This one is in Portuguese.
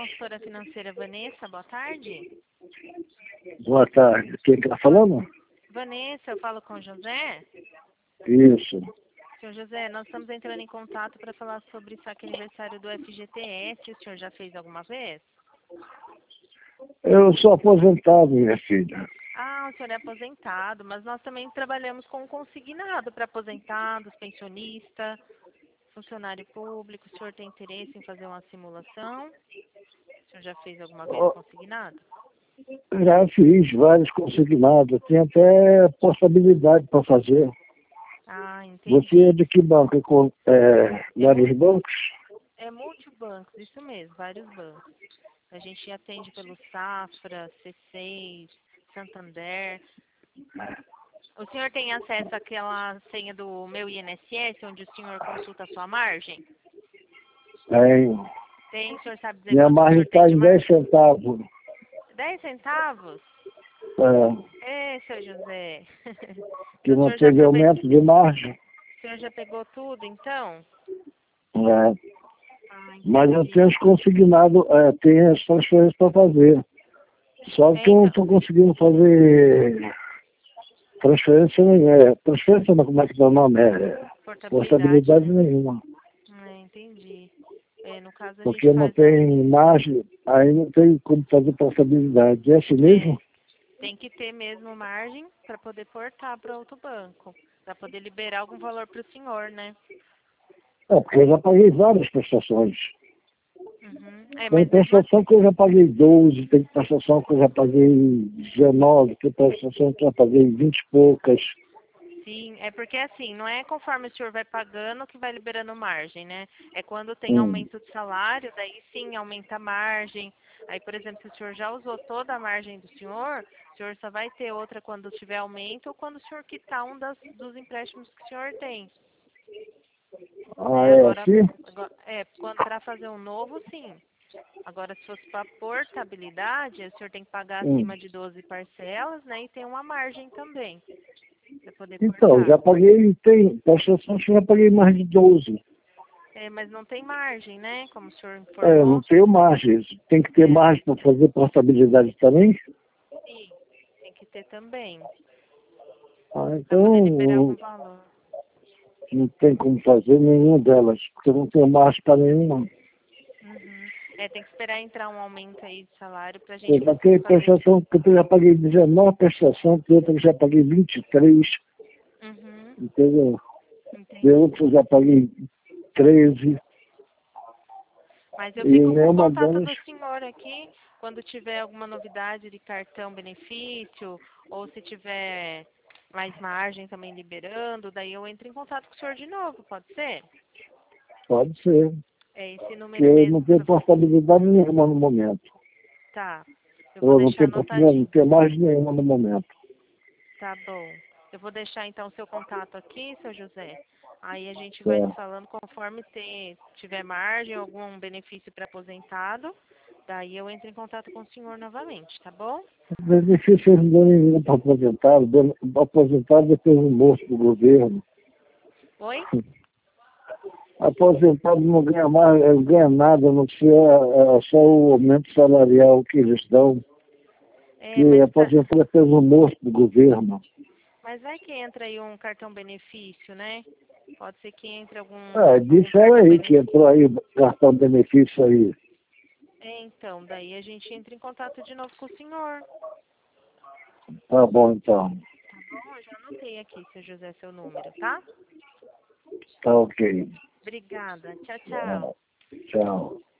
consultora financeira Vanessa, boa tarde. Boa tarde. Quem está falando? Vanessa, eu falo com o José. Isso. Senhor José, nós estamos entrando em contato para falar sobre o saque aniversário do FGTS. O senhor já fez alguma vez? Eu sou aposentado, minha filha. Ah, o senhor é aposentado, mas nós também trabalhamos com consignado para aposentados, pensionista, funcionário público. O senhor tem interesse em fazer uma simulação? O senhor já fez alguma vez consignado? Já fiz vários consignados. Tem até possibilidade para fazer. Ah, entendi. Você é de que banco? Vários bancos? É multibancos, isso mesmo, vários bancos. A gente atende pelo Safra, C6, Santander. O senhor tem acesso àquela senha do meu INSS, onde o senhor consulta a sua margem? Tenho. Tem, o senhor sabe dizer Minha quanto o margem senhor tem está de em margem? 10 centavos. 10 centavos? É, Seu José. que O não senhor já teve aumento de margem. o senhor já pegou tudo, então? É. Ah, Mas eu entendi. tenho os consignados, tenho as transferências para fazer. Só que eu não estou conseguindo fazer transferência nenhuma. Transferência não, como é que dá o nome? Portabilidade, Portabilidade né? nenhuma. Entendi. No caso, a gente Porque não faz a... tem margem, aí não tem como fazer portabilidade. É assim mesmo? Tem que ter mesmo margem para poder portar para outro banco, para poder liberar algum valor para o senhor, né? É, porque eu já paguei várias prestações. Uhum. Tem Mas mesmo prestação que eu já paguei 12, tem prestação que eu já paguei 19, tem prestação que eu já paguei 20 e poucas. sim, é porque assim, não é conforme o senhor vai pagando que vai liberando margem, né? É quando tem aumento de salário, daí sim aumenta a margem. Aí, por exemplo, se o senhor já usou toda a margem do senhor, o senhor só vai ter outra quando tiver aumento ou quando o senhor quitar dos empréstimos que o senhor tem. Ah, é Agora, assim? quando para fazer um novo, sim. Agora, se fosse para portabilidade, o senhor tem que pagar acima de 12 parcelas, né? E tem uma margem também, para poder Então, portar. já paguei, tem prestação que eu já paguei mais de 12. Mas não tem margem, né? Como o senhor Eu não informou. tenho margem. Tem que ter margem para fazer portabilidade também? Sim, tem que ter também, Ah, para poder liberar então algum valor. não tem como fazer nenhuma delas, porque eu não tenho margem para nenhuma. Uhum. Tem que esperar entrar um aumento aí de salário para a gente Eu conseguir paguei fazer. prestação, que eu já paguei 19 prestação, tem outra que já paguei 23, Uhum. entendeu? Tem Entendi. outra que eu já paguei 13, Mas eu e fico com o nenhuma contato delas. do senhor aqui quando tiver alguma novidade de cartão benefício ou se tiver mais margem também liberando, daí eu entro em contato com o senhor de novo, pode ser? Pode ser, É esse porque número eu mesmo não que tenho portabilidade nenhuma no momento. tá. Eu vou Eu não deixar tenho portabilidade, não anotadinho. tenho margem nenhuma no momento. Tá bom. Eu vou deixar então o seu contato aqui, seu José. Aí a gente vai se Certo. falando conforme tiver margem, algum benefício para aposentado. Daí eu entro em contato com o senhor novamente, tá bom? Benefício não dão nenhum para aposentado, aposentado depois do morto do governo. Oi? Aposentado não ganha mais, ganha nada, não sei, só o aumento salarial que eles dão. Que aposentado depois do morto do governo. Mas vai que entra aí um cartão benefício, né? Pode ser que entre algum Disseram cartão aí que benefício. entrou aí cartão benefício aí. Então, daí a gente entra em contato de novo com o senhor. Tá bom então. Tá bom? Eu já anotei aqui, seu José, seu número, tá? Tá ok. Obrigada. Tchau, tchau. Tchau.